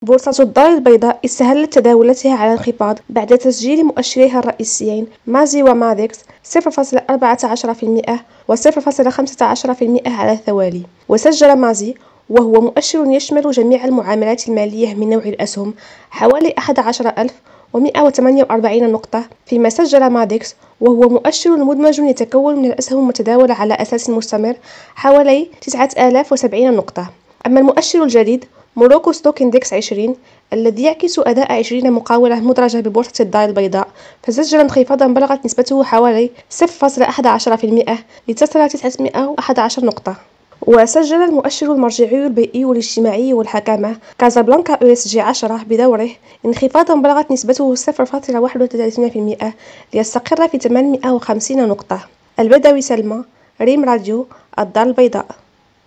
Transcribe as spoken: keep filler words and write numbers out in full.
بورصة الدار البيضاء استهلت تداولاتها على انخفاض بعد تسجيل مؤشريها الرئيسيين مازي ومازيكس صفر فاصلة أربعة عشر بالمئة و صفر فاصلة خمسة عشر بالمئة على التوالي. وسجل مازي وهو مؤشر يشمل جميع المعاملات المالية من نوع الأسهم حوالي أحد عشر ألف ومئة وثمانية وأربعين نقطة، فيما سجل مازيكس وهو مؤشر مدمج يتكون من الأسهم المتداولة على أساس مستمر حوالي تسعة آلاف وسبعين نقطة. أما المؤشر الجديد موروكو ستوك إندكس عشرين الذي يعكس أداء عشرين مقاولة مدرجة ببورصة الدار البيضاء، فسجل انخفاضا بلغت نسبته حوالي صفر فاصلة أحد عشر بالمئة لتصل تسعمئة وأحد عشر نقطة. وسجل المؤشر المرجعي البيئي والاجتماعي والحكامة كازابلانكا أو إس جي عشرة بدوره انخفاضا بلغت نسبته صفر فاصلة واحد وثلاثين بالمئة ليستقر في ثمانمئة وخمسين نقطة. البدوي سلمى، ريم راديو، الدار البيضاء.